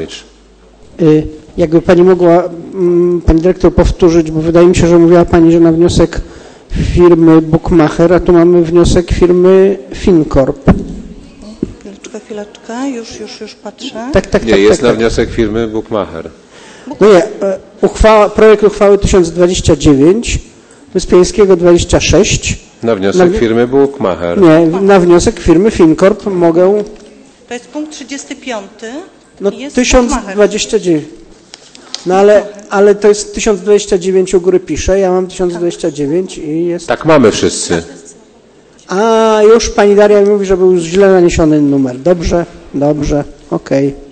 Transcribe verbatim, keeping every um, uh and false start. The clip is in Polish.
Adamowicz. Y, jakby pani mogła, mm, pani dyrektor, powtórzyć, bo wydaje mi się, że mówiła pani, że na wniosek firmy Bookmacher, a tu mamy wniosek firmy Fincorp. Chwileczkę, chwileczkę, już, już, już patrzę. Tak, tak, Nie, tak. jest tak, na tak. wniosek firmy Bookmacher. No nie, e, uchwała, projekt uchwały tysiąc dwadzieścia dziewięć, Wyspiańskiego dwadzieścia sześć. Na wniosek Na- firmy Bookmacher. Nie, na wniosek firmy Fincorp mogę, To jest punkt trzydziesty piąty. no Jest tysiąc Bookmacher. dwadzieścia dziewięć. No ale, ale to jest tysiąc dwadzieścia dziewięć u góry pisze, ja mam tysiąc dwadzieścia dziewięć i jest... Tak mamy wszyscy. A, już pani Daria mówi, że był źle naniesiony numer. Dobrze, dobrze, okej.